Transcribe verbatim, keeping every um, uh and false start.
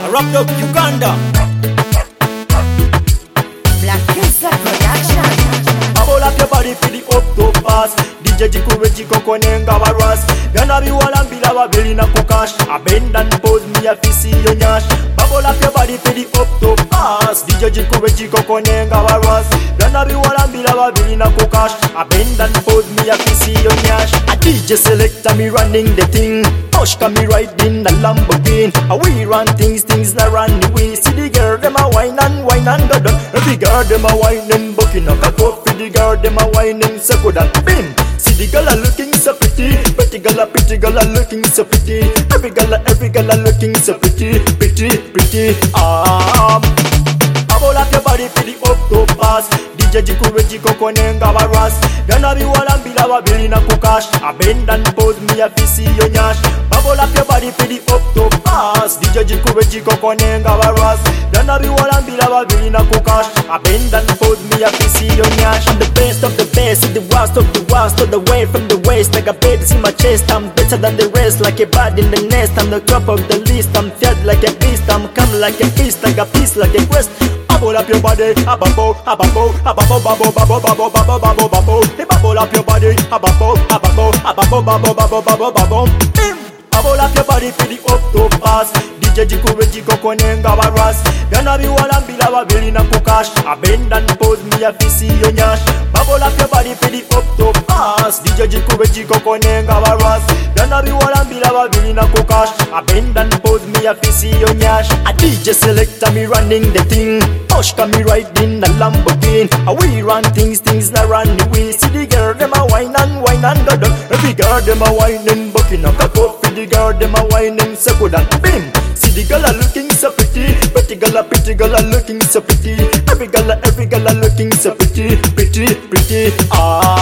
Wrapped up Uganda. Black Kizza Production. Bubble up your body for the up to pass. D J Jiko Jiko Konenga Waras. Gonna be one and be la babeli na kukash. A bend and pose me a fisi yo nyash. Bubble up your body for the up to pass. D J Jiko Jiko Konenga Waras. Gonna be one and be la babeli na kukash. A bend and pose me a fisi yo nyash. A D J selector me running the thing. Push come me riding the Lamborghini. A we run things, things that run the way. See the girl them a wine and wine and go down. Every girl them a wine and bucking up. A go for the girl them a wine and so good and bim. See the girl a looking so pretty. Pretty girl a pretty girl a looking so pretty. Every girl a every girl a looking so pretty. Pretty, pretty. Um. Bubble up your body for the up to pass. D J Jiko Jiko Konenga Waras. Gonna be one and be la babeli na kukash. A bend and pose me a fisi yo nyash. Bubble up your body for the up to pass. D J Jiko Jiko Konenga Waras. Gonna be one and be la babeli na kukash. A bend and pose me a fisi yo nyash. I'm the best of the best, see the worst of the worst. All the way from the waist, like a baby in my chest. I'm better than the rest, like a bird in the nest. I'm the top of the list, I'm fed like a beast. I'm come like a beast, like a piece, like a quest. Bubble up your body, a bubble, a bubble, a bubble, bubble, bubble, bubble, bubble, bubble, bubble. Hey, bubble up your body, a bubble, a bubble, a bubble, bubble, bubble, bubble, bubble. Bubble up your body for the up to pass. D J Jiko Jiko Konenga Waras. Gonna be one and be la babeli na kukash. A bend and pose me a fisi yo nyash. Bubble up your body for the up to pass. D J Jiko Jiko Konenga Waras. Gonna be one and be la babeli na kukash. A bend and pose me a fisi yo nyash. A D J selector me running the thing. Push come me riding the Lamborghini. A we run things, things that run the way. See the girl them a wine and wine and go down. Every girl them a wine and bucking up. A coffee the girl them a wine and so good and bim. See the girl a looking so pretty. Pretty girl a pretty girl a looking so pretty. Every girl a every girl a looking so pretty. Pretty, pretty. Ah.